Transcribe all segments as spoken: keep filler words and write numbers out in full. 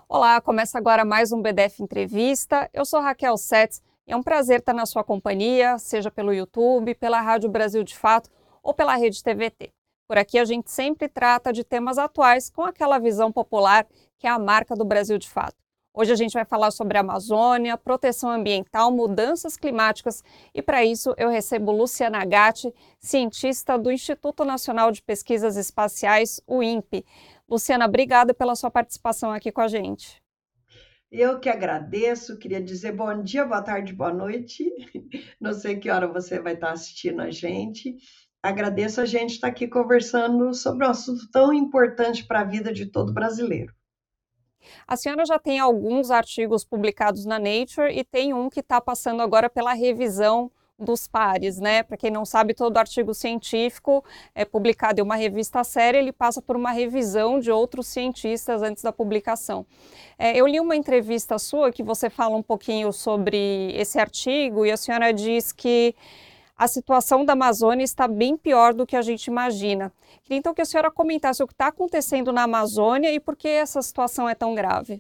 Olá, começa agora mais um B D F Entrevista. Eu sou Raquel Setz e é um prazer estar na sua companhia, seja pelo YouTube, pela Rádio Brasil de Fato ou pela Rede T V T. Por aqui a gente sempre trata de temas atuais com aquela visão popular que é a marca do Brasil de Fato. Hoje a gente vai falar sobre a Amazônia, proteção ambiental, mudanças climáticas e para isso eu recebo Luciana Gatti, cientista do Instituto Nacional de Pesquisas Espaciais, o INPE. Luciana, obrigada pela sua participação aqui com a gente. Eu que agradeço, queria dizer bom dia, boa tarde, boa noite. Não sei que hora você vai estar assistindo a gente. Agradeço a gente estar aqui conversando sobre um assunto tão importante para a vida de todo brasileiro. A senhora já tem alguns artigos publicados na Nature e tem um que está passando agora pela revisão dos pares, né? Para quem não sabe, todo artigo científico é publicado em uma revista séria, ele passa por uma revisão de outros cientistas antes da publicação. É, eu li uma entrevista sua que você fala um pouquinho sobre esse artigo e a senhora diz que a situação da Amazônia está bem pior do que a gente imagina. Queria então que a senhora comentasse o que está acontecendo na Amazônia e por que essa situação é tão grave.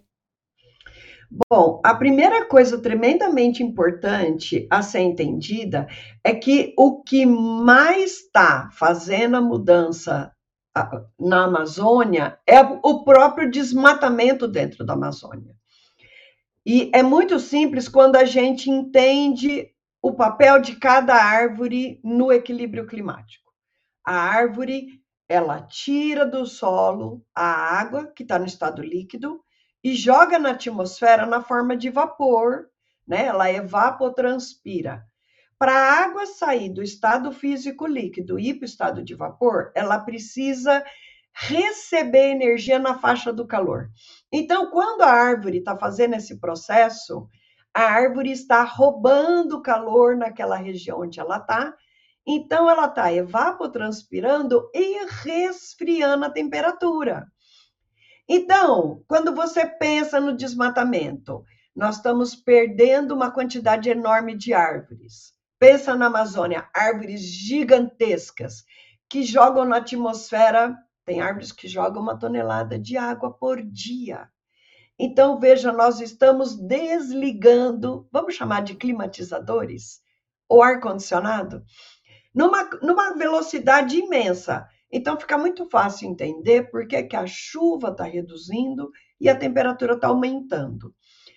Bom, a primeira coisa tremendamente importante a ser entendida é que o que mais está fazendo a mudança na Amazônia é o próprio desmatamento dentro da Amazônia. E é muito simples quando a gente entende o papel de cada árvore no equilíbrio climático. A árvore, ela tira do solo a água, que está no estado líquido, e joga na atmosfera na forma de vapor, né? Ela evapotranspira. Para a água sair do estado físico líquido e ir para o estado de vapor, ela precisa receber energia na faixa do calor. Então, quando a árvore está fazendo esse processo, a árvore está roubando calor naquela região onde ela está, então ela está evapotranspirando e resfriando a temperatura. Então, quando você pensa no desmatamento, nós estamos perdendo uma quantidade enorme de árvores. Pensa na Amazônia, árvores gigantescas que jogam na atmosfera, tem árvores que jogam uma tonelada de água por dia. Então, veja, nós estamos desligando, vamos chamar de climatizadores, ou ar-condicionado, numa, numa velocidade imensa. Então, fica muito fácil entender por que, que a chuva está reduzindo e a temperatura está aumentando.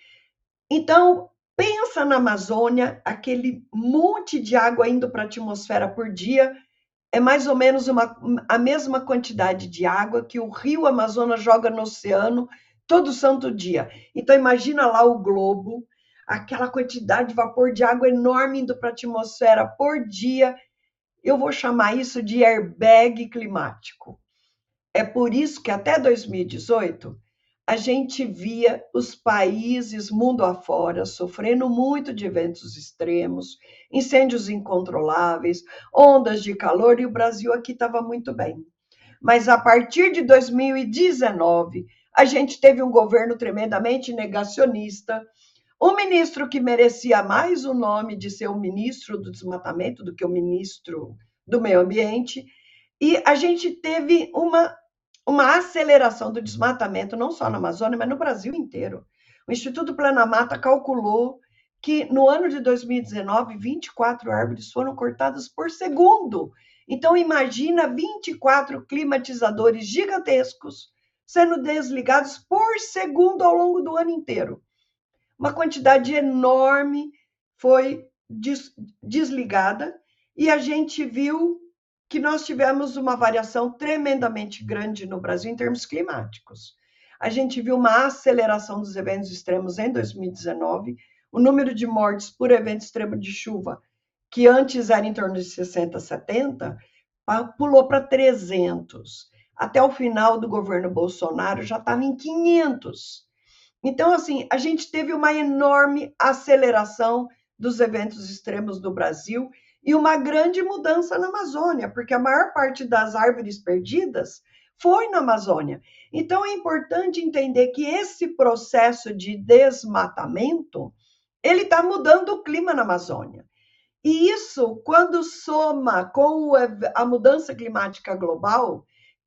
Então, pensa na Amazônia, aquele monte de água indo para a atmosfera por dia, é mais ou menos uma, a mesma quantidade de água que o rio Amazonas joga no oceano todo santo dia. Então, imagina lá o globo, aquela quantidade de vapor de água enorme indo para a atmosfera por dia. Eu vou chamar isso de airbag climático. É por isso que até dois mil e dezoito a gente via os países mundo afora sofrendo muito de eventos extremos, incêndios incontroláveis, ondas de calor, e o Brasil aqui estava muito bem. Mas a partir de dois mil e dezenove, a gente teve um governo tremendamente negacionista, um ministro que merecia mais o nome de ser o ministro do desmatamento do que o ministro do meio ambiente, e a gente teve uma, uma aceleração do desmatamento, não só na Amazônia, mas no Brasil inteiro. O Instituto Planamata calculou que no ano de dois mil e dezenove, vinte e quatro árvores foram cortadas por segundo. Então, imagina vinte e quatro climatizadores gigantescos sendo desligados por segundo ao longo do ano inteiro. Uma quantidade enorme foi des, desligada e a gente viu que nós tivemos uma variação tremendamente grande no Brasil em termos climáticos. A gente viu uma aceleração dos eventos extremos em dois mil e dezenove, o número de mortes por evento extremo de chuva, que antes era em torno de sessenta, setenta, pulou para trezentos. Até o final do governo Bolsonaro já estava em quinhentos. Então, assim, a gente teve uma enorme aceleração dos eventos extremos do Brasil e uma grande mudança na Amazônia, porque a maior parte das árvores perdidas foi na Amazônia. Então, é importante entender que esse processo de desmatamento, ele está mudando o clima na Amazônia. E isso, quando soma com a mudança climática global,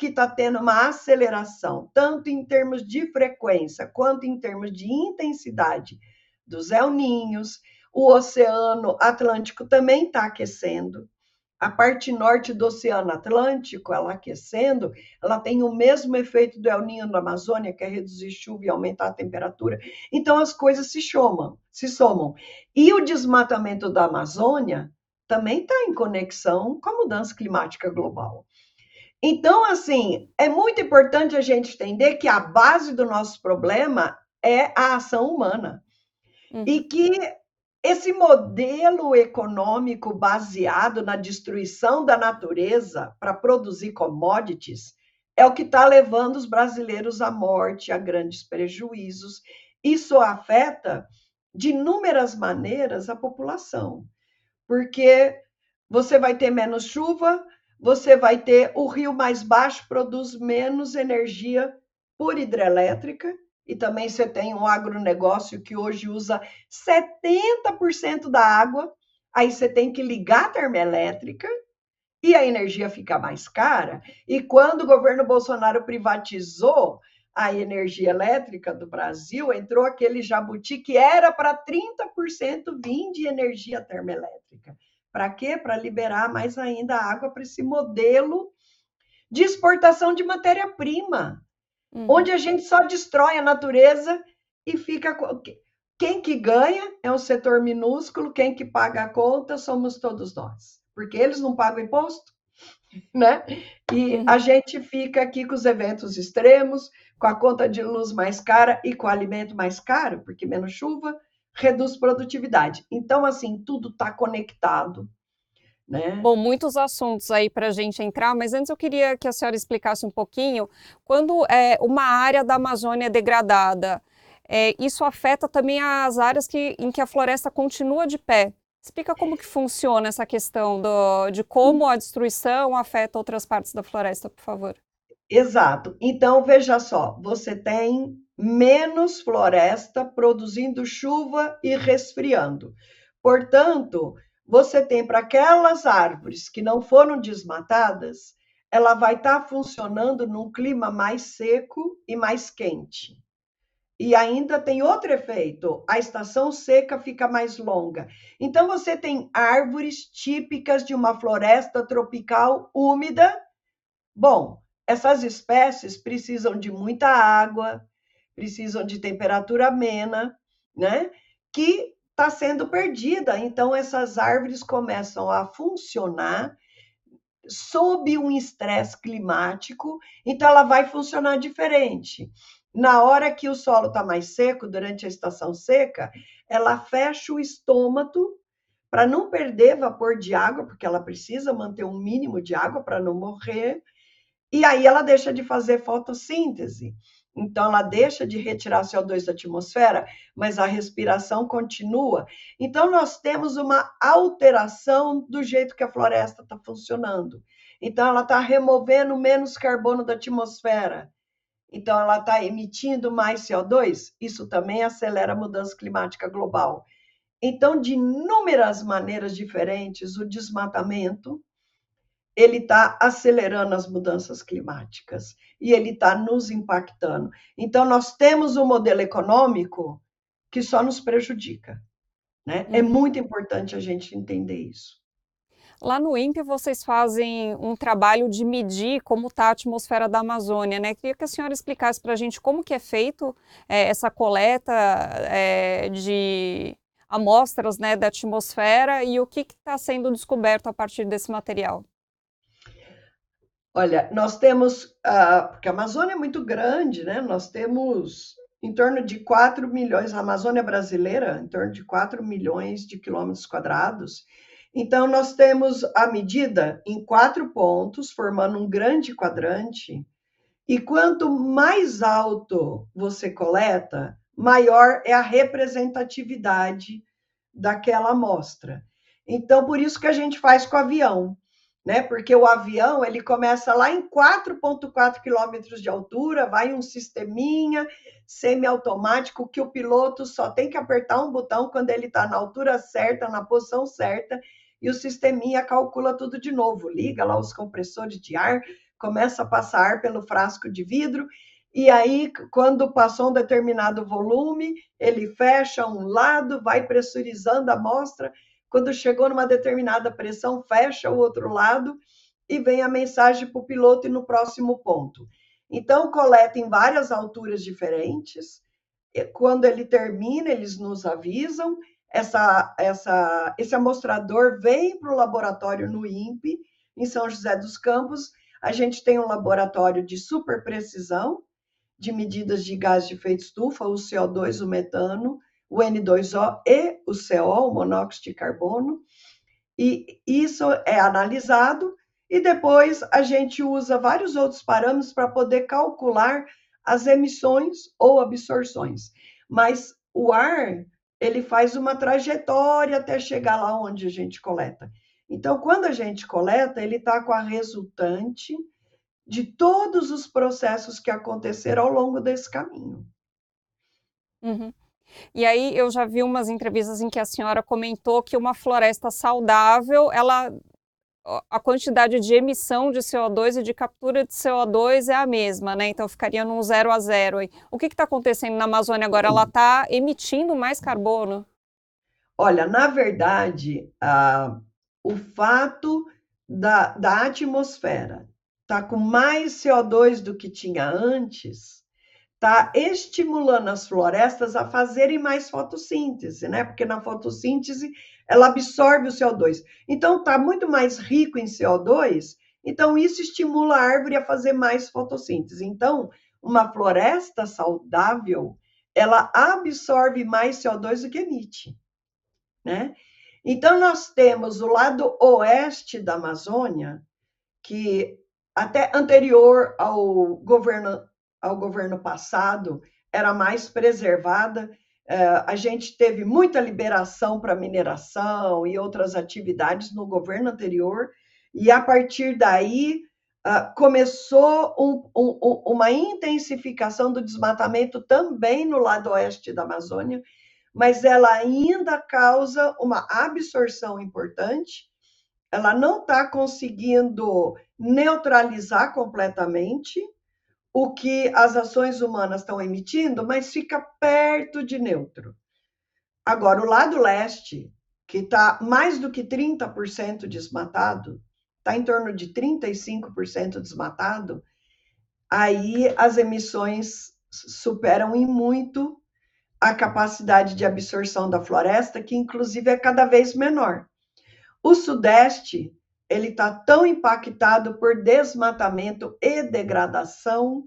que está tendo uma aceleração, tanto em termos de frequência, quanto em termos de intensidade dos El Ninhos. O Oceano Atlântico também está aquecendo. A parte norte do Oceano Atlântico, ela aquecendo, ela tem o mesmo efeito do El Niño na Amazônia, que é reduzir chuva e aumentar a temperatura. Então, as coisas se somam, se somam. E o desmatamento da Amazônia também está em conexão com a mudança climática global. Então, assim, é muito importante a gente entender que a base do nosso problema é a ação humana. Uhum. E que esse modelo econômico baseado na destruição da natureza para produzir commodities é o que está levando os brasileiros à morte, a grandes prejuízos. Isso afeta de inúmeras maneiras a população, porque você vai ter menos chuva, você vai ter o rio mais baixo, produz menos energia por hidrelétrica, e também você tem um agronegócio que hoje usa setenta por cento da água, aí você tem que ligar a termoelétrica e a energia fica mais cara. E quando o governo Bolsonaro privatizou a energia elétrica do Brasil, entrou aquele jabuti que era para trinta por cento vir de energia termoelétrica. Para quê? Para liberar mais ainda a água para esse modelo de exportação de matéria-prima. Uhum. Onde a gente só destrói a natureza e fica... Quem que ganha é um setor minúsculo, quem que paga a conta somos todos nós. Porque eles não pagam imposto, né? E uhum. a gente fica aqui com os eventos extremos, com a conta de luz mais cara e com o alimento mais caro, porque menos chuva reduz produtividade. Então, assim, tudo está conectado. Né? Bom, muitos assuntos aí para a gente entrar, mas antes eu queria que a senhora explicasse um pouquinho, quando é, uma área da Amazônia é degradada, é, isso afeta também as áreas que, em que a floresta continua de pé. Explica como que funciona essa questão do, de como a destruição afeta outras partes da floresta, por favor. Exato. Então, veja só, você tem menos floresta produzindo chuva e resfriando. Portanto, você tem para aquelas árvores que não foram desmatadas, ela vai estar funcionando num clima mais seco e mais quente. E ainda tem outro efeito, a estação seca fica mais longa. Então, você tem árvores típicas de uma floresta tropical úmida. Bom, essas espécies precisam de muita água, precisam de temperatura amena, né? Que está sendo perdida. Então, essas árvores começam a funcionar sob um estresse climático, então ela vai funcionar diferente. Na hora que o solo está mais seco, durante a estação seca, ela fecha o estômago para não perder vapor de água, porque ela precisa manter um mínimo de água para não morrer, e aí ela deixa de fazer fotossíntese. Então, ela deixa de retirar C O dois da atmosfera, mas a respiração continua. Então, nós temos uma alteração do jeito que a floresta está funcionando. Então, ela está removendo menos carbono da atmosfera. Então, ela está emitindo mais C O dois. Isso também acelera a mudança climática global. Então, de inúmeras maneiras diferentes, o desmatamento ele está acelerando as mudanças climáticas e ele está nos impactando. Então, nós temos um modelo econômico que só nos prejudica. Né? Uhum. É muito importante a gente entender isso. Lá no INPE, vocês fazem um trabalho de medir como está a atmosfera da Amazônia, né? Queria que a senhora explicasse para a gente como que é feito é, essa coleta é, de amostras, né, da atmosfera e o que está sendo descoberto a partir desse material. Olha, nós temos, uh, porque a Amazônia é muito grande, né? Nós temos em torno de quatro milhões, a Amazônia brasileira, em torno de quatro milhões de quilômetros quadrados. Então, nós temos a medida em quatro pontos, formando um grande quadrante, e quanto mais alto você coleta, maior é a representatividade daquela amostra. Então, por isso que a gente faz com o avião. Né? Porque o avião ele começa lá em quatro vírgula quatro quilômetros de altura, vai um sisteminha semiautomático que o piloto só tem que apertar um botão quando ele está na altura certa, na posição certa, e o sisteminha calcula tudo de novo, liga lá os compressores de ar, começa a passar ar pelo frasco de vidro, e aí, quando passou um determinado volume, ele fecha um lado, vai pressurizando a amostra, quando chegou numa determinada pressão, fecha o outro lado, e vem a mensagem para o piloto e no próximo ponto. Então, coleta em várias alturas diferentes, quando ele termina, eles nos avisam, essa, essa, esse amostrador vem para o laboratório no INPE, em São José dos Campos. A gente tem um laboratório de super precisão, de medidas de gás de efeito estufa, o C O dois, o metano, o N dois O e o C O, o monóxido de carbono, e isso é analisado, e depois a gente usa vários outros parâmetros para poder calcular as emissões ou absorções. Mas o ar, ele faz uma trajetória até chegar lá onde a gente coleta. Então, quando a gente coleta, ele está com a resultante de todos os processos que aconteceram ao longo desse caminho. Uhum. E aí eu já vi umas entrevistas em que a senhora comentou que uma floresta saudável, ela, a quantidade de emissão de C O dois e de captura de C O dois é a mesma, né? Então ficaria num zero a zero aí. O que está acontecendo na Amazônia agora? Ela está emitindo mais carbono? Olha, na verdade, ah, o fato da, da atmosfera estar tá com mais C O dois do que tinha antes, está estimulando as florestas a fazerem mais fotossíntese, né? Porque na fotossíntese ela absorve o C O dois. Então está muito mais rico em C O dois, então isso estimula a árvore a fazer mais fotossíntese. Então, uma floresta saudável, ela absorve mais C O dois do que emite, né? Então nós temos o lado oeste da Amazônia, que até anterior ao governo, ao governo passado, era mais preservada. A gente teve muita liberação para mineração e outras atividades no governo anterior, e a partir daí começou um, um, uma intensificação do desmatamento também no lado oeste da Amazônia, mas ela ainda causa uma absorção importante. Ela não está conseguindo neutralizar completamente o que as ações humanas estão emitindo, mas fica perto de neutro. Agora, o lado leste, que está mais do que trinta por cento desmatado, está em torno de trinta e cinco por cento desmatado, aí as emissões superam em muito a capacidade de absorção da floresta, que inclusive é cada vez menor. O Sudeste, ele está tão impactado por desmatamento e degradação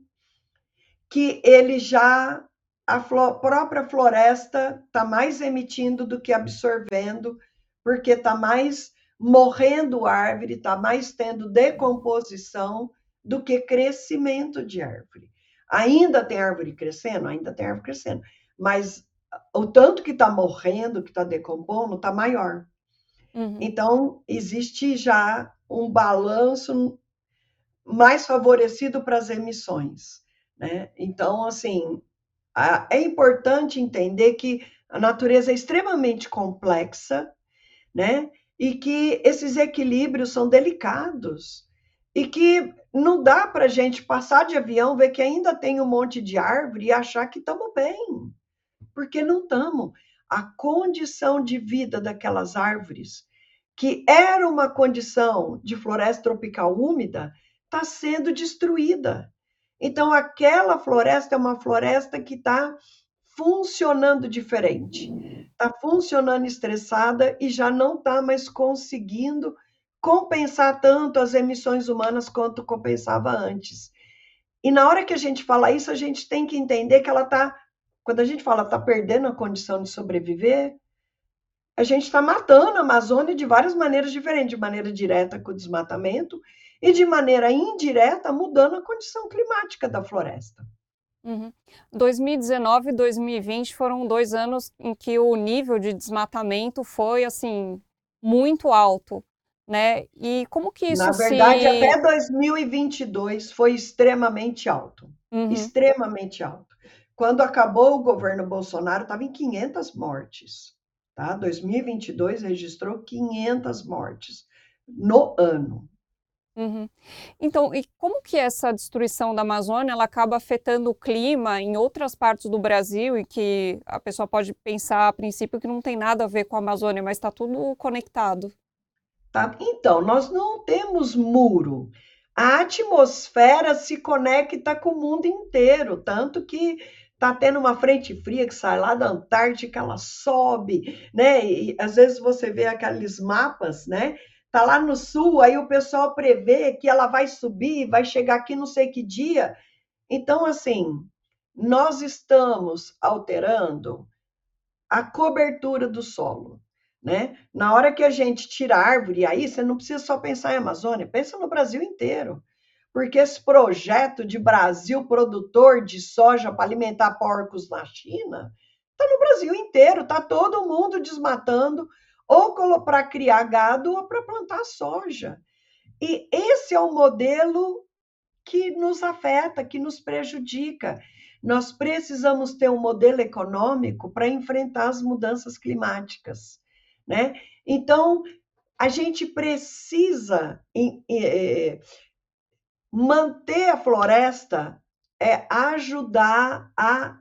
que ele já, a flo, própria floresta está mais emitindo do que absorvendo, porque está mais morrendo árvore, está mais tendo decomposição do que crescimento de árvore. Ainda tem árvore crescendo? Ainda tem árvore crescendo, mas o tanto que está morrendo, que está decompondo, está maior. Uhum. Então, existe já um balanço mais favorecido para as emissões, né? Então, assim, é importante entender que a natureza é extremamente complexa, né? E que esses equilíbrios são delicados e que não dá para a gente passar de avião, ver que ainda tem um monte de árvore e achar que estamos bem, porque não estamos. A condição de vida daquelas árvores, que era uma condição de floresta tropical úmida, está sendo destruída. Então, aquela floresta é uma floresta que está funcionando diferente, está funcionando estressada e já não está mais conseguindo compensar tanto as emissões humanas quanto compensava antes. E na hora que a gente fala isso, a gente tem que entender que ela está, quando a gente fala está perdendo a condição de sobreviver, a gente está matando a Amazônia de várias maneiras diferentes, de maneira direta com o desmatamento e de maneira indireta mudando a condição climática da floresta. Uhum. dois mil e dezenove e dois mil e vinte foram dois anos em que o nível de desmatamento foi assim muito alto, né? E como que isso Na verdade, se... até dois mil e vinte e dois foi extremamente alto, uhum. extremamente alto. Quando acabou o governo Bolsonaro, estava em quinhentas mortes. Tá? dois mil e vinte e dois registrou quinhentas mortes no ano. Uhum. Então, e como que essa destruição da Amazônia, ela acaba afetando o clima em outras partes do Brasil e que a pessoa pode pensar a princípio que não tem nada a ver com a Amazônia, mas está tudo conectado? Tá? Então, nós não temos muro. A atmosfera se conecta com o mundo inteiro, tanto que está tendo uma frente fria que sai lá da Antártica, ela sobe, né? E às vezes você vê aqueles mapas, né? Tá lá no sul, aí o pessoal prevê que ela vai subir, vai chegar aqui não sei que dia. Então, assim, nós estamos alterando a cobertura do solo, né? Na hora que a gente tira a árvore, aí você não precisa só pensar em Amazônia, pensa no Brasil inteiro. Porque esse projeto de Brasil produtor de soja para alimentar porcos na China está no Brasil inteiro, está todo mundo desmatando ou para criar gado ou para plantar soja. E esse é o modelo que nos afeta, que nos prejudica. Nós precisamos ter um modelo econômico para enfrentar as mudanças climáticas, né? Então, a gente precisa é, manter a floresta, é ajudar a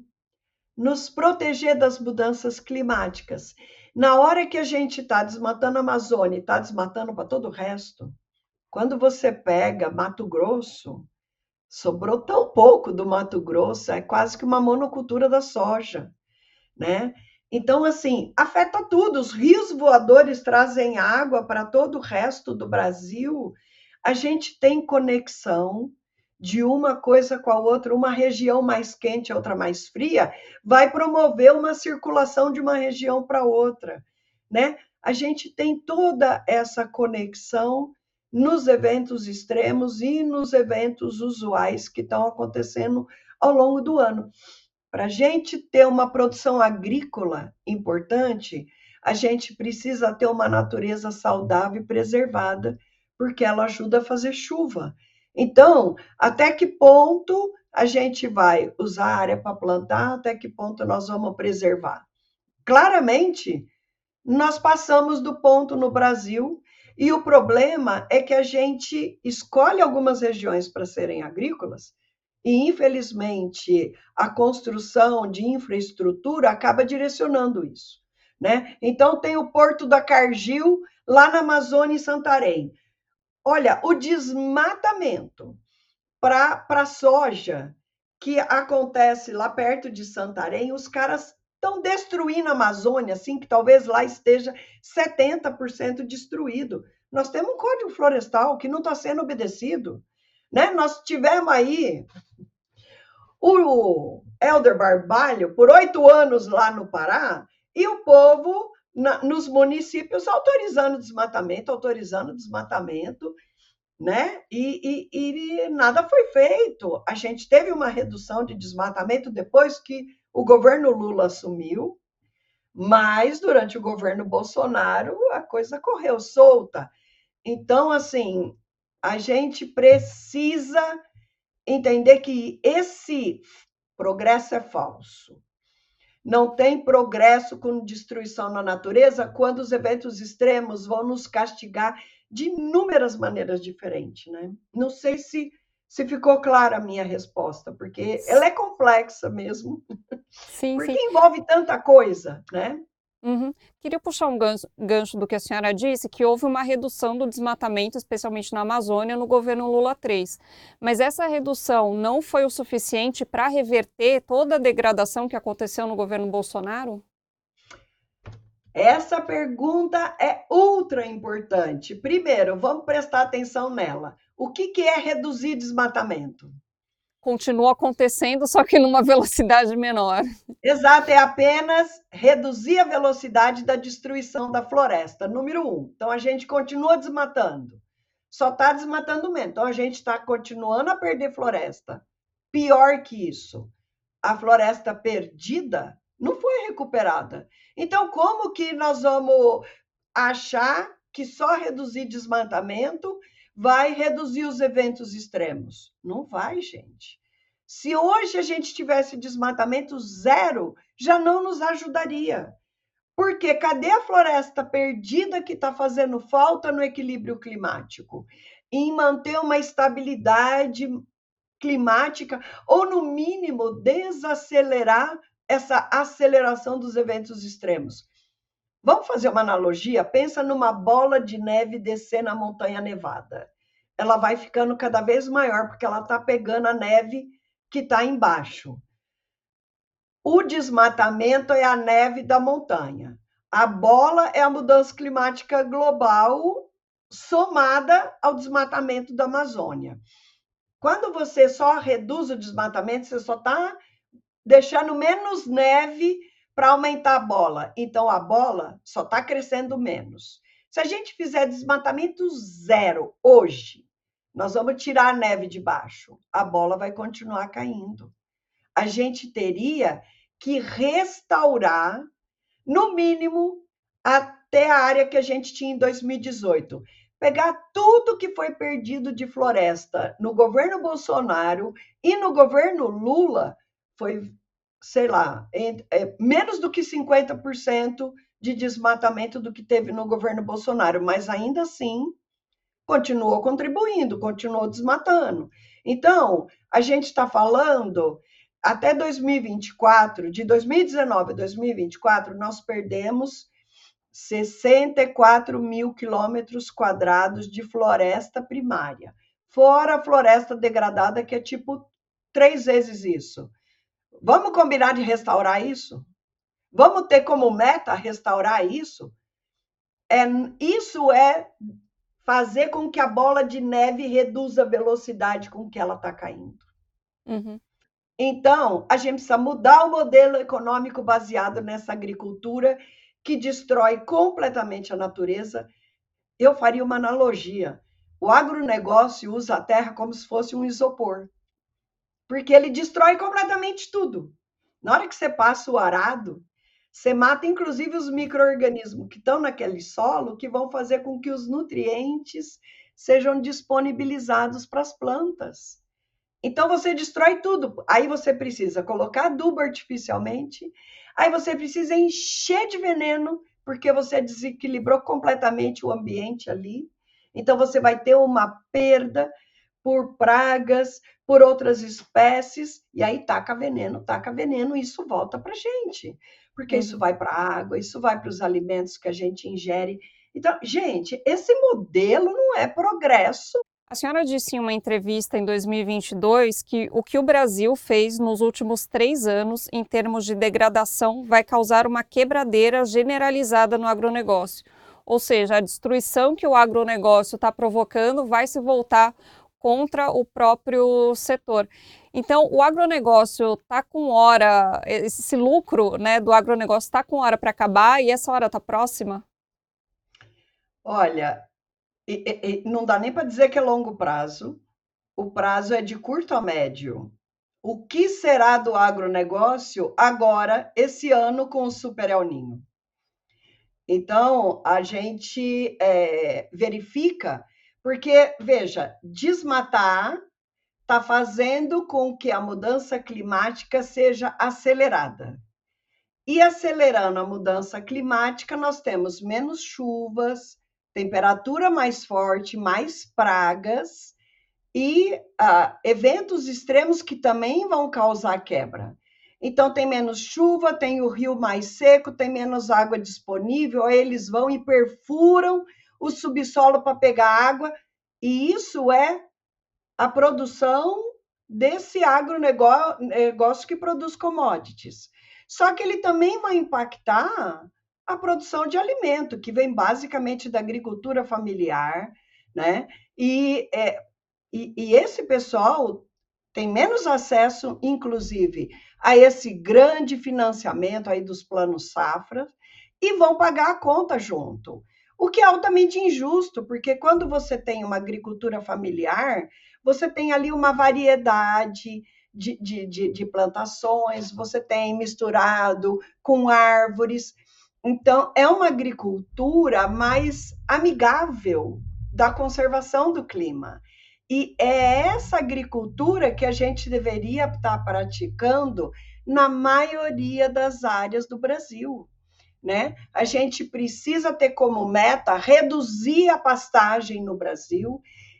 nos proteger das mudanças climáticas. Na hora que a gente está desmatando a Amazônia e está desmatando para todo o resto, quando você pega Mato Grosso, sobrou tão pouco do Mato Grosso, é quase que uma monocultura da soja, né? Então, assim, afeta tudo. Os rios voadores trazem água para todo o resto do Brasil. A gente tem conexão de uma coisa com a outra, uma região mais quente, a outra mais fria, vai promover uma circulação de uma região para outra, né? A gente tem toda essa conexão nos eventos extremos e nos eventos usuais que estão acontecendo ao longo do ano. Para a gente ter uma produção agrícola importante, a gente precisa ter uma natureza saudável e preservada, porque ela ajuda a fazer chuva. Então, até que ponto a gente vai usar a área para plantar, até que ponto nós vamos preservar? Claramente, nós passamos do ponto no Brasil, e o problema é que a gente escolhe algumas regiões para serem agrícolas, e infelizmente a construção de infraestrutura acaba direcionando isso, né? Então tem o Porto da Cargill lá na Amazônia em Santarém. Olha, o desmatamento para a soja que acontece lá perto de Santarém, os caras estão destruindo a Amazônia, assim, que talvez lá esteja setenta por cento destruído. Nós temos um código florestal que não está sendo obedecido, né? Nós tivemos aí o Helder Barbalho por oito anos lá no Pará e o povo na, nos municípios autorizando desmatamento, autorizando desmatamento, né? E, e, e nada foi feito. A gente teve uma redução de desmatamento depois que o governo Lula assumiu, mas durante o governo Bolsonaro a coisa correu solta. Então, assim, a gente precisa entender que esse progresso é falso. Não tem progresso com destruição na natureza quando os eventos extremos vão nos castigar de inúmeras maneiras diferentes, né? Não sei se, se ficou clara a minha resposta, porque ela é complexa mesmo, Sim, porque sim. envolve tanta coisa, né? Uhum. Queria puxar um gancho, gancho do que a senhora disse, que houve uma redução do desmatamento, especialmente na Amazônia, no governo Lula três. Mas essa redução não foi o suficiente para reverter toda a degradação que aconteceu no governo Bolsonaro? Essa pergunta é ultra importante. Primeiro, vamos prestar atenção nela. O que, que é reduzir desmatamento? Continua acontecendo, só que numa velocidade menor. Exato, é apenas reduzir a velocidade da destruição da floresta, número um. Então, a gente continua desmatando, só está desmatando menos. Então, a gente está continuando a perder floresta. Pior que isso, a floresta perdida não foi recuperada. Então, como que nós vamos achar que só reduzir desmatamento vai reduzir os eventos extremos? Não vai, gente. Se hoje a gente tivesse desmatamento zero, já não nos ajudaria. Porque cadê a floresta perdida que está fazendo falta no equilíbrio climático? em manter uma estabilidade climática, ou, no mínimo, desacelerar essa aceleração dos eventos extremos. Vamos fazer uma analogia? Pensa numa bola de neve descer na Montanha Nevada. Ela vai ficando cada vez maior, porque ela está pegando a neve que está embaixo. O desmatamento é a neve da montanha. A bola é a mudança climática global somada ao desmatamento da Amazônia. Quando você só reduz o desmatamento, você só está deixando menos neve para aumentar a bola. Então, a bola só está crescendo menos. Se a gente fizer desmatamento zero hoje, nós vamos tirar a neve de baixo. A bola vai continuar caindo. A gente teria que restaurar, no mínimo, até a área que a gente tinha em dois mil e dezoito. Pegar tudo que foi perdido de floresta no governo Bolsonaro e no governo Lula, foi, sei lá, é, menos do que cinquenta por cento de desmatamento do que teve no governo Bolsonaro, mas ainda assim continuou contribuindo, continuou desmatando. Então, a gente está falando, até dois mil e vinte e quatro, de dois mil e dezenove a dois mil e vinte e quatro, nós perdemos sessenta e quatro mil quilômetros quadrados de floresta primária, fora a floresta degradada, que é tipo três vezes isso. Vamos combinar de restaurar isso? Vamos ter como meta restaurar isso? É, isso é fazer com que a bola de neve reduza a velocidade com que ela está caindo. Uhum. Então, a gente precisa mudar o modelo econômico baseado nessa agricultura que destrói completamente a natureza. Eu faria uma analogia. O agronegócio usa a terra como se fosse um isopor, porque ele destrói completamente tudo. Na hora que você passa o arado, você mata inclusive os micro-organismos que estão naquele solo, que vão fazer com que os nutrientes sejam disponibilizados para as plantas. Então, você destrói tudo. Aí você precisa colocar adubo artificialmente, aí você precisa encher de veneno, porque você desequilibrou completamente o ambiente ali. Então, você vai ter uma perda por pragas, por outras espécies, e aí taca veneno, taca veneno, e isso volta para a gente. Porque uhum. isso vai para a água, isso vai para os alimentos que a gente ingere. Então, gente, esse modelo não é progresso. A senhora disse em uma entrevista em dois mil e vinte e dois que o que o Brasil fez nos últimos três anos, em termos de degradação, vai causar uma quebradeira generalizada no agronegócio. Ou seja, a destruição que o agronegócio está provocando vai se voltar contra o próprio setor. Então, o agronegócio está com hora, esse lucro, né, do agronegócio está com hora para acabar e essa hora está próxima? Olha, E, e, não dá nem para dizer que é longo prazo, o prazo é de curto a médio. O que será do agronegócio agora, esse ano, com o Super El Niño? Então, a gente é, verifica, porque, veja, desmatar está fazendo com que a mudança climática seja acelerada. E acelerando a mudança climática, nós temos menos chuvas, temperatura mais forte, mais pragas e uh, eventos extremos que também vão causar quebra. Então, tem menos chuva, tem o rio mais seco, tem menos água disponível, aí eles vão e perfuram o subsolo para pegar água, e isso é a produção desse agronegócio que produz commodities. Só que ele também vai impactar a produção de alimento, que vem basicamente da agricultura familiar, né? E, é, e, e esse pessoal tem menos acesso, inclusive, a esse grande financiamento aí dos planos safra, e vão pagar a conta junto. O que é altamente injusto, porque quando você tem uma agricultura familiar, você tem ali uma variedade de, de, de, de plantações, você tem misturado com árvores. Então, é uma agricultura mais amigável da conservação do clima. E é essa agricultura que a gente deveria estar praticando na maioria das áreas do Brasil, né? A gente precisa ter como meta reduzir a pastagem no Brasil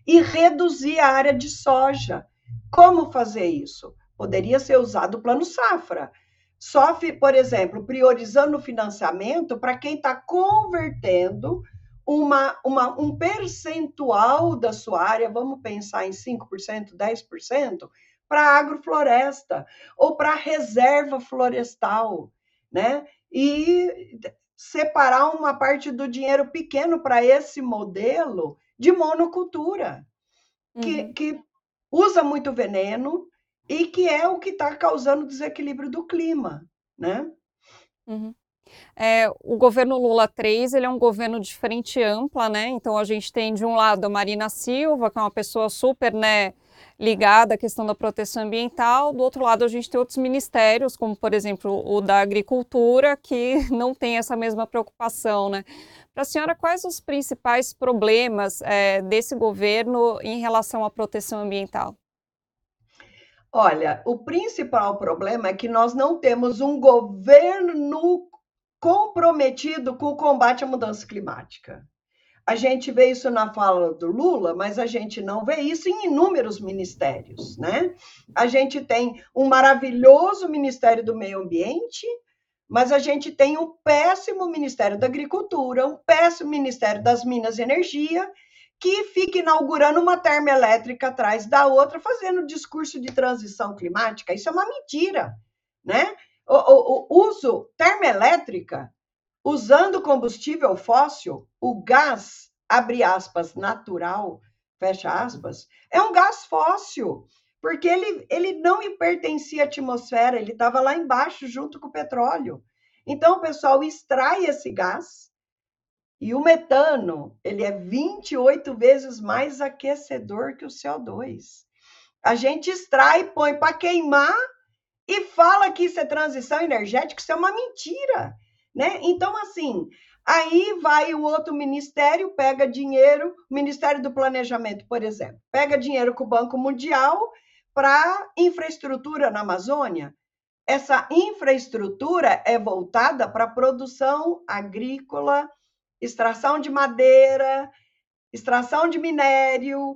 e reduzir a área de soja. Como fazer isso? Poderia ser usado o Plano Safra. Só, por exemplo, priorizando o financiamento para quem está convertendo uma, uma, um percentual da sua área, vamos pensar em cinco por cento, dez por cento, para agrofloresta ou para reserva florestal, né? E separar uma parte do dinheiro pequeno para esse modelo de monocultura, que, Uhum. que usa muito veneno e que é o que está causando desequilíbrio do clima, né? Uhum. É, o governo Lula três, ele é um governo de frente ampla, né? Então a gente tem de um lado a Marina Silva, que é uma pessoa super, né, ligada à questão da proteção ambiental. Do outro lado a gente tem outros ministérios, como por exemplo o da Agricultura, que não tem essa mesma preocupação, né? Para a senhora, quais os principais problemas é, desse governo em relação à proteção ambiental? Olha, o principal problema é que nós não temos um governo comprometido com o combate à mudança climática. A gente vê isso na fala do Lula, mas a gente não vê isso em inúmeros ministérios, né? A gente tem um maravilhoso Ministério do Meio Ambiente, mas a gente tem um péssimo Ministério da Agricultura, um péssimo Ministério das Minas e Energia, que fica inaugurando uma termoelétrica atrás da outra, fazendo discurso de transição climática. Isso é uma mentira, né? O, o, o uso termoelétrica, usando combustível fóssil, o gás, abre aspas, natural, fecha aspas, é um gás fóssil, porque ele, ele não pertencia à atmosfera, ele estava lá embaixo junto com o petróleo. Então, o pessoal extrai esse gás e o metano, ele é vinte e oito vezes mais aquecedor que o C O dois. A gente extrai, põe para queimar e fala que isso é transição energética, isso é uma mentira, né? Então, assim, aí vai o outro ministério, pega dinheiro, o Ministério do Planejamento, por exemplo, pega dinheiro com o Banco Mundial para infraestrutura na Amazônia. Essa infraestrutura é voltada para a produção agrícola, extração de madeira, extração de minério,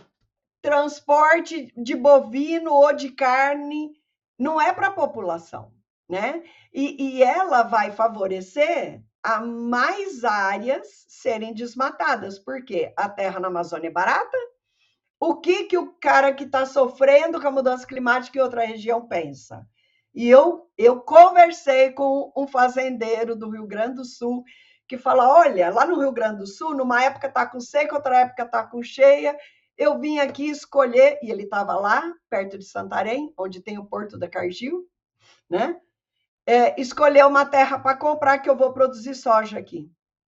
transporte de bovino ou de carne, não é para a população, né? E, e ela vai favorecer a mais áreas serem desmatadas, porque a terra na Amazônia é barata. O que, que o cara que está sofrendo com a mudança climática em outra região pensa? E eu, eu conversei com um fazendeiro do Rio Grande do Sul que fala, olha, lá no Rio Grande do Sul, numa época está com seca, outra época está com cheia, eu vim aqui escolher, e ele estava lá, perto de Santarém, onde tem o Porto da Cargill, né? É, escolher uma terra para comprar que eu vou produzir soja aqui.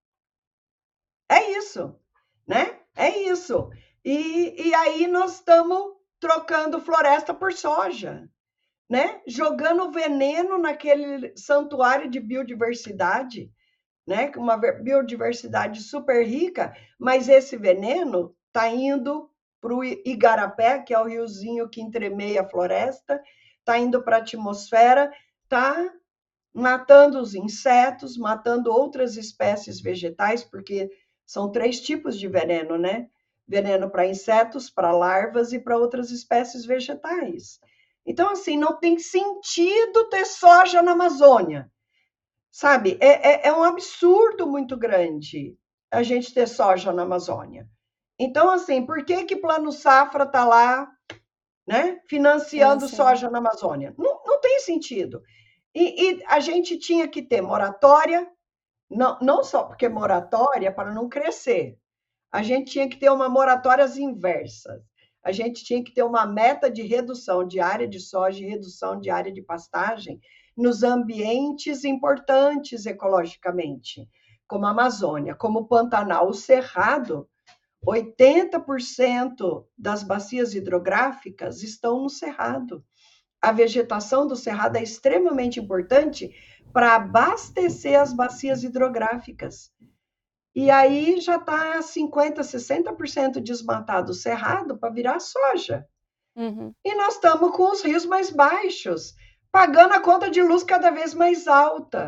É isso, né? É isso. E, e aí nós estamos trocando floresta por soja, né? Jogando veneno naquele santuário de biodiversidade, né? Uma biodiversidade super rica, mas esse veneno está indo para o Igarapé, que é o riozinho que entremeia a floresta, está indo para a atmosfera, está matando os insetos, matando outras espécies vegetais, porque são três tipos de veneno, né? Veneno para insetos, para larvas e para outras espécies vegetais. Então, assim, não tem sentido ter soja na Amazônia, sabe? É, é, é um absurdo muito grande a gente ter soja na Amazônia. Então, assim, por que que Plano Safra está lá, né, financiando soja na Amazônia? Não, não tem sentido. E, e a gente tinha que ter moratória, não, não só porque moratória para não crescer, a gente tinha que ter uma moratória inversa. A gente tinha que ter uma meta de redução de área de soja e redução de área de pastagem nos ambientes importantes ecologicamente, como a Amazônia, como o Pantanal, o Cerrado. oitenta por cento das bacias hidrográficas estão no Cerrado. A vegetação do Cerrado é extremamente importante para abastecer as bacias hidrográficas. E aí já está cinquenta, sessenta por cento desmatado o Cerrado para virar soja. Uhum. E nós estamos com os rios mais baixos, pagando a conta de luz cada vez mais alta,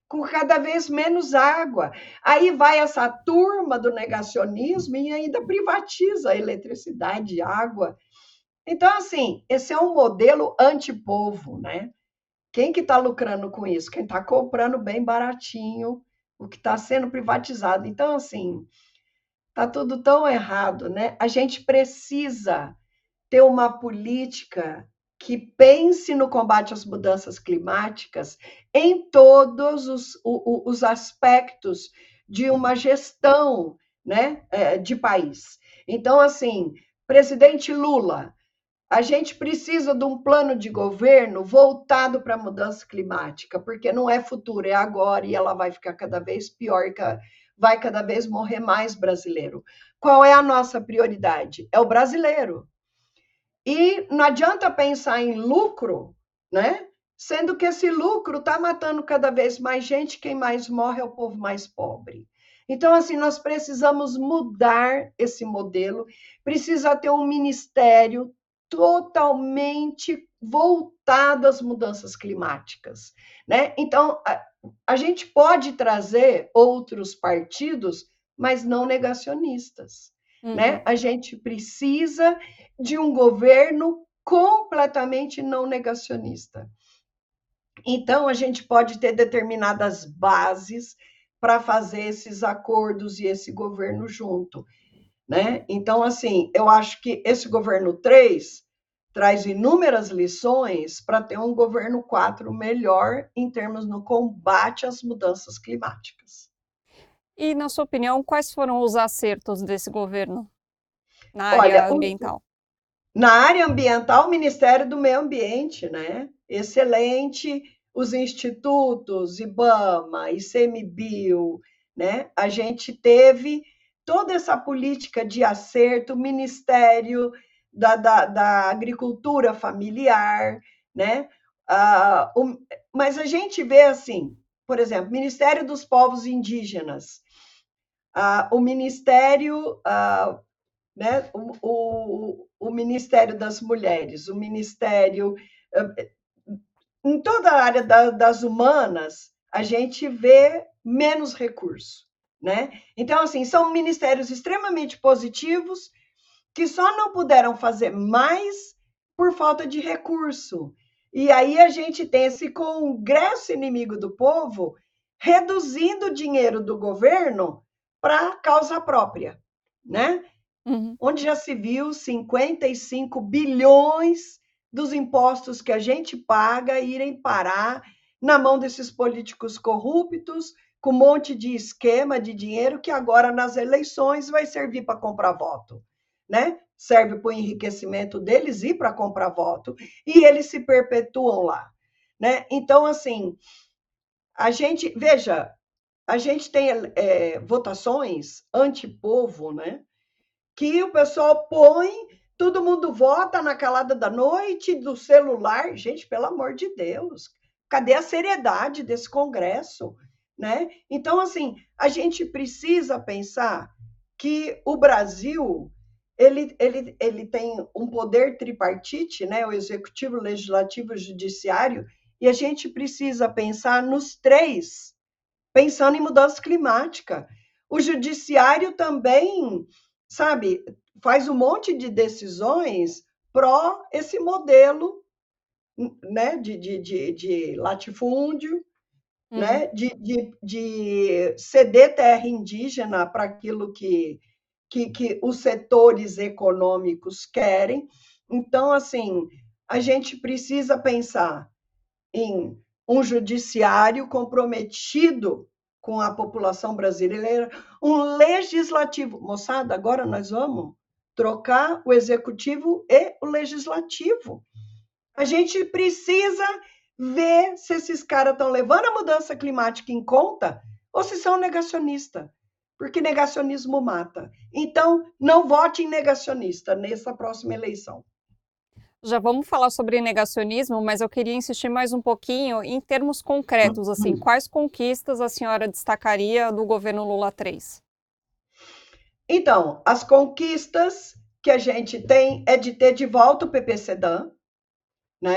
com cada vez menos água. Aí vai essa turma do negacionismo e ainda privatiza a eletricidade e água. Então, assim, esse é um modelo antipovo, né? Quem que está lucrando com isso? Quem está comprando bem baratinho o que está sendo privatizado. Então, assim, está tudo tão errado, né? A gente precisa ter uma política que pense no combate às mudanças climáticas em todos os, os aspectos de uma gestão, né, de país. Então, assim, presidente Lula, a gente precisa de um plano de governo voltado para a mudança climática, porque não é futuro, é agora, e ela vai ficar cada vez pior, vai cada vez morrer mais brasileiro. Qual é a nossa prioridade? É o brasileiro. E não adianta pensar em lucro, né? Sendo que esse lucro está matando cada vez mais gente, quem mais morre é o povo mais pobre. Então, assim, nós precisamos mudar esse modelo, precisa ter um ministério totalmente voltado às mudanças climáticas, né? Então, a, a gente pode trazer outros partidos, mas não negacionistas, uhum. né? A gente precisa de um governo completamente não negacionista. Então, a gente pode ter determinadas bases para fazer esses acordos e esse governo junto, né? Então, assim, eu acho que esse governo três traz inúmeras lições para ter um governo quatro melhor em termos no combate às mudanças climáticas. E, na sua opinião, quais foram os acertos desse governo na área Olha, ambiental? O, na área ambiental, o Ministério do Meio Ambiente, né? Excelente. Os institutos, IBAMA, ICMBio, né? A gente teve toda essa política de acerto, o Ministério da, da, da Agricultura Familiar, né? Ah, o, mas a gente vê assim, por exemplo, Ministério dos Povos Indígenas, ah, o Ministério, ah, né? O, o, o Ministério das Mulheres, o Ministério... Em toda a área da, das humanas, a gente vê menos recurso, né? Então, assim, são ministérios extremamente positivos que só não puderam fazer mais por falta de recurso. E aí a gente tem esse Congresso inimigo do povo reduzindo o dinheiro do governo para causa própria, né? Uhum. Onde já se viu cinquenta e cinco bilhões dos impostos que a gente paga irem parar na mão desses políticos corruptos, com um monte de esquema de dinheiro que agora nas eleições vai servir para comprar voto, né? Serve para o enriquecimento deles e para comprar voto, e eles se perpetuam lá, né? Então, assim, a gente, veja, a gente tem é, votações antipovo, né? Que o pessoal põe, todo mundo vota na calada da noite, do celular. Gente, pelo amor de Deus, cadê a seriedade desse Congresso, né? Então, assim, a gente precisa pensar que o Brasil, ele, ele, ele tem um poder tripartite, né? O executivo, o legislativo e o judiciário, e a gente precisa pensar nos três, pensando em mudança climática. O judiciário também, sabe, faz um monte de decisões pró esse modelo, né, de, de, de, de latifúndio, uhum. né, de, de, de ceder terra indígena para aquilo que, que, que os setores econômicos querem. Então, assim, a gente precisa pensar em um judiciário comprometido com a população brasileira, um legislativo. Moçada, agora nós vamos trocar o executivo e o legislativo. A gente precisa ver se esses caras estão levando a mudança climática em conta ou se são negacionistas, porque negacionismo mata. Então, não vote em negacionista nessa próxima eleição. Já vamos falar sobre negacionismo, mas eu queria insistir mais um pouquinho em termos concretos, assim, quais conquistas a senhora destacaria do governo Lula três? Então, as conquistas que a gente tem é de ter de volta o P P C D A M, né?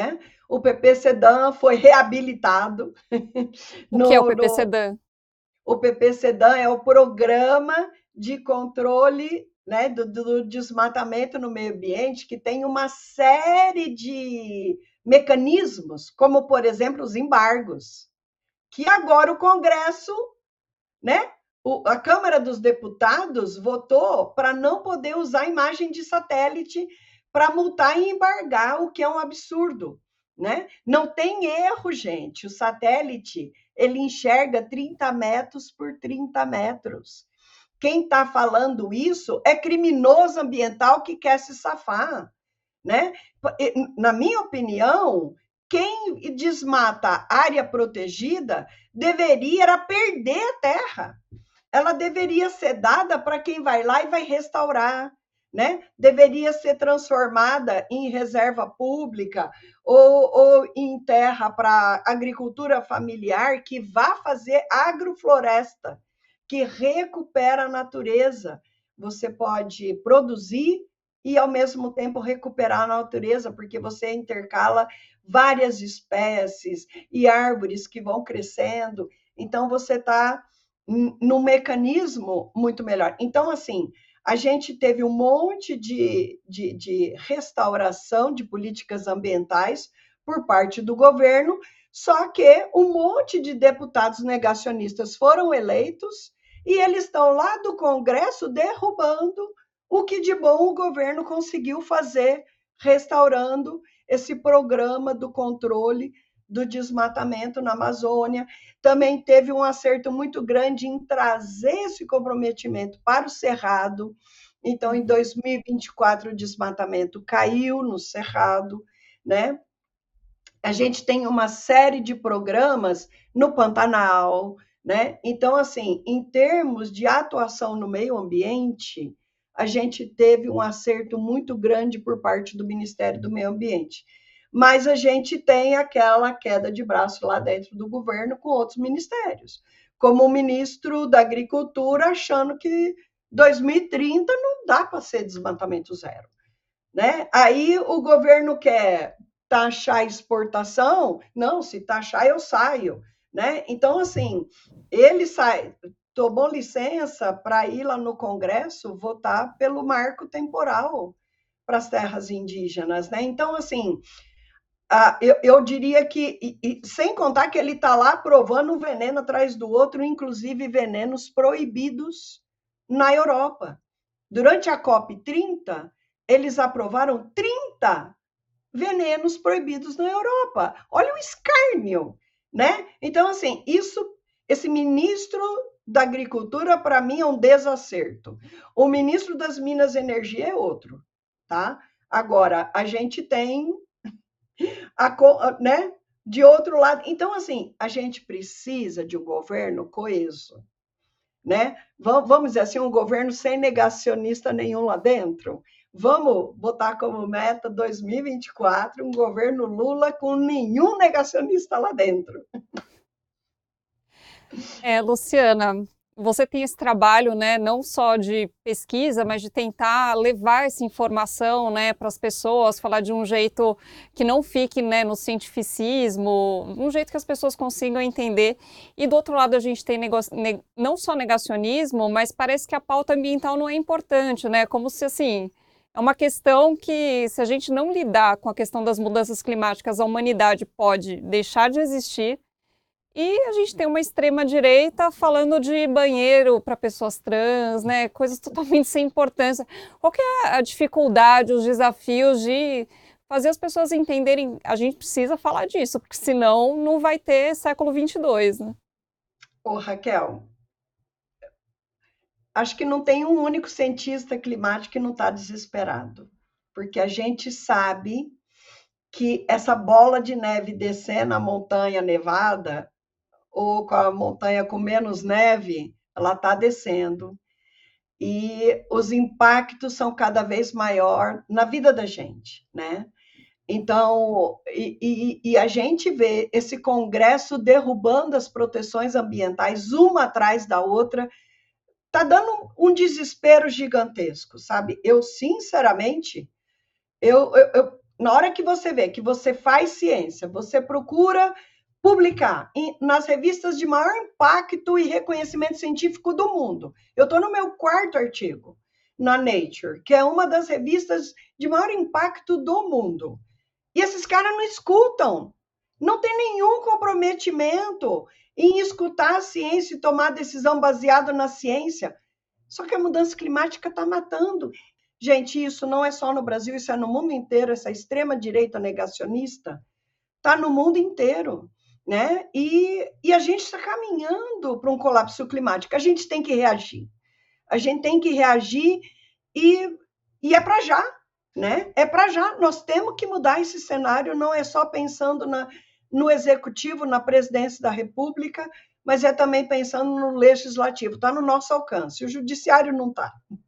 o P P Sedan foi reabilitado. O que é o no, P P no, Sedan? o P P Sedan é o programa de controle, né, do, do desmatamento no meio ambiente, que tem uma série de mecanismos, como, por exemplo, os embargos, que agora o Congresso, né, o, a Câmara dos Deputados votou para não poder usar imagem de satélite para multar e embargar, o que é um absurdo, né? Não tem erro, gente. O satélite, ele enxerga trinta metros por trinta metros. Quem está falando isso é criminoso ambiental que quer se safar, né? Na minha opinião, quem desmata área protegida deveria perder a terra. Ela deveria ser dada para quem vai lá e vai restaurar, né? Deveria ser transformada em reserva pública ou, ou em terra para agricultura familiar que vá fazer agrofloresta, que recupera a natureza. Você pode produzir e, ao mesmo tempo, recuperar a natureza, porque você intercala várias espécies e árvores que vão crescendo. Então, você está num mecanismo muito melhor. Então, assim, a gente teve um monte de, de, de restauração de políticas ambientais por parte do governo, só que um monte de deputados negacionistas foram eleitos e eles estão lá do Congresso derrubando o que de bom o governo conseguiu fazer, restaurando esse programa do controle do desmatamento na Amazônia. Também teve um acerto muito grande em trazer esse comprometimento para o Cerrado. Então, em dois mil e vinte e quatro, o desmatamento caiu no Cerrado, né? A gente tem uma série de programas no Pantanal, né? Então, assim, em termos de atuação no meio ambiente, a gente teve um acerto muito grande por parte do Ministério do Meio Ambiente. Mas a gente tem aquela queda de braço lá dentro do governo com outros ministérios, como o ministro da Agricultura achando que dois mil e trinta não dá para ser desmatamento zero, né? Aí o governo quer taxar a exportação, não, se taxar eu saio, né? Então, assim, ele sai, tomou licença para ir lá no Congresso votar pelo marco temporal para as terras indígenas, né? Então, assim, ah, eu, eu diria que, e, e, sem contar que ele está lá provando um veneno atrás do outro, inclusive venenos proibidos na Europa. Durante a COP trinta, eles aprovaram trinta venenos proibidos na Europa. Olha o escárnio, né? Então, assim, isso, esse ministro da Agricultura, para mim, é um desacerto. O ministro das Minas e Energia é outro, tá? Agora, a gente tem, a, né? De outro lado, então, assim, a gente precisa de um governo coeso, né? Vamos dizer assim, um governo sem negacionista nenhum lá dentro. Vamos botar como meta dois mil e vinte e quatro um governo Lula com nenhum negacionista lá dentro. É, Luciana, você tem esse trabalho, né, não só de pesquisa, mas de tentar levar essa informação, né, para as pessoas, falar de um jeito que não fique, né, no cientificismo, um jeito que as pessoas consigam entender. E do outro lado a gente tem nego... não só negacionismo, mas parece que a pauta ambiental não é importante, né, como se assim... É uma questão que, se a gente não lidar com a questão das mudanças climáticas, a humanidade pode deixar de existir. E a gente tem uma extrema-direita falando de banheiro para pessoas trans, né? Coisas totalmente sem importância. Qual que é a dificuldade, os desafios de fazer as pessoas entenderem? A gente precisa falar disso, porque senão não vai ter século vinte e dois, né? Ô, Raquel, acho que não tem um único cientista climático que não está desesperado, porque a gente sabe que essa bola de neve descendo a montanha nevada, ou com a montanha com menos neve, ela está descendo. E os impactos são cada vez maior na vida da gente, né? Então, e, e, e a gente vê esse Congresso derrubando as proteções ambientais, uma atrás da outra, tá dando um desespero gigantesco, sabe? Eu, sinceramente, eu, eu, eu na hora que você vê que você faz ciência, você procura publicar em, nas revistas de maior impacto e reconhecimento científico do mundo. Eu estou no meu quarto artigo, na Nature, que é uma das revistas de maior impacto do mundo. E esses caras não escutam, não tem nenhum comprometimento em escutar a ciência e tomar decisão baseada na ciência. Só que a mudança climática está matando. Gente, isso não é só no Brasil, isso é no mundo inteiro. Essa extrema-direita negacionista está no mundo inteiro, né? E, e a gente está caminhando para um colapso climático. A gente tem que reagir. A gente tem que reagir e, e é para já, né? É para já. Nós temos que mudar esse cenário, não é só pensando na, no executivo, na presidência da República, mas é também pensando no legislativo. Está no nosso alcance. O judiciário não está.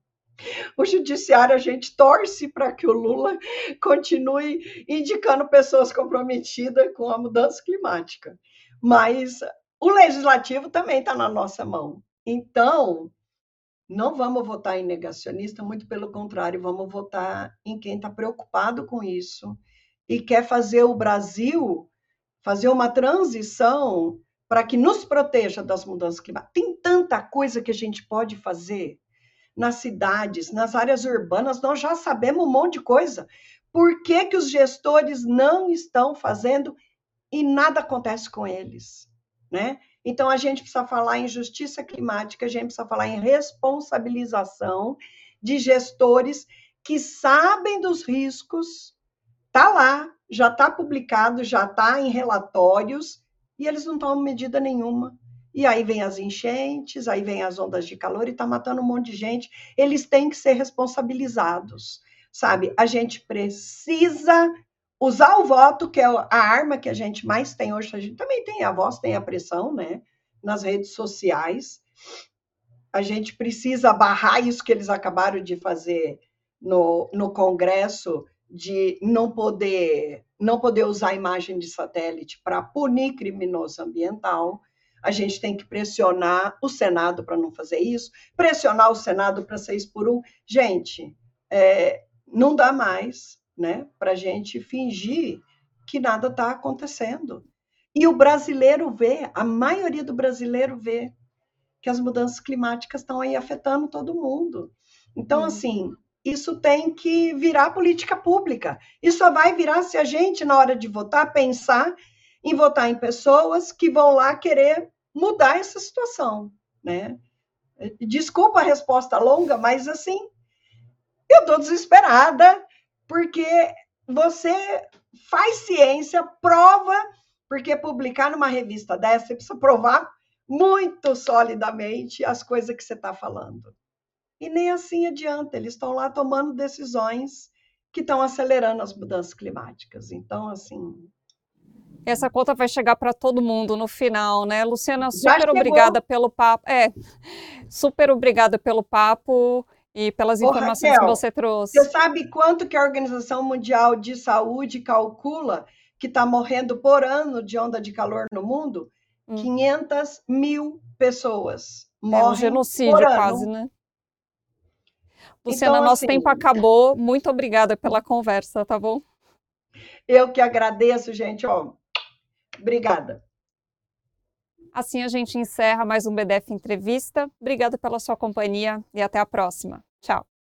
O judiciário, a gente torce para que o Lula continue indicando pessoas comprometidas com a mudança climática. Mas o legislativo também está na nossa mão. Então, não vamos votar em negacionista, muito pelo contrário, vamos votar em quem está preocupado com isso e quer fazer o Brasil fazer uma transição para que nos proteja das mudanças climáticas. Tem tanta coisa que a gente pode fazer nas cidades, nas áreas urbanas, nós já sabemos um monte de coisa. Por que que os gestores não estão fazendo e nada acontece com eles, né? Então, a gente precisa falar em justiça climática, a gente precisa falar em responsabilização de gestores que sabem dos riscos, está lá, já está publicado, já está em relatórios, e eles não tomam medida nenhuma. E aí vem as enchentes, aí vem as ondas de calor e está matando um monte de gente. Eles têm que ser responsabilizados, sabe? A gente precisa usar o voto, que é a arma que a gente mais tem hoje. A gente também tem a voz, tem a pressão, né? Nas redes sociais. A gente precisa barrar isso que eles acabaram de fazer no, no Congresso, de não poder, não poder usar a imagem de satélite para punir criminoso ambiental. A gente tem que pressionar o Senado para não fazer isso, pressionar o Senado para seis por um. Gente, é, não dá mais, né, para a gente fingir que nada está acontecendo. E o brasileiro vê, a maioria do brasileiro vê que as mudanças climáticas estão aí afetando todo mundo. Então, uhum. assim, isso tem que virar política pública. Isso só vai virar se a gente, na hora de votar, pensar em votar em pessoas que vão lá querer mudar essa situação, né? Desculpa a resposta longa, mas, assim, eu estou desesperada, porque você faz ciência, prova, porque publicar numa revista dessa, você precisa provar muito solidamente as coisas que você está falando. E nem assim adianta, eles estão lá tomando decisões que estão acelerando as mudanças climáticas. Então, assim... Essa conta vai chegar para todo mundo no final, né? Luciana, super obrigada pelo papo. É, super obrigada pelo papo e pelas Ô, informações Raquel, que você trouxe. Você sabe quanto que a Organização Mundial de Saúde calcula que está morrendo por ano de onda de calor no mundo? Hum. quinhentas mil pessoas morrem. É um genocídio quase, né? Luciana, então, nosso assim, tempo acabou. Muito obrigada pela conversa, tá bom? Eu que agradeço, gente. Ó, obrigada. Assim a gente encerra mais um B D F Entrevista. Obrigada pela sua companhia e até a próxima. Tchau.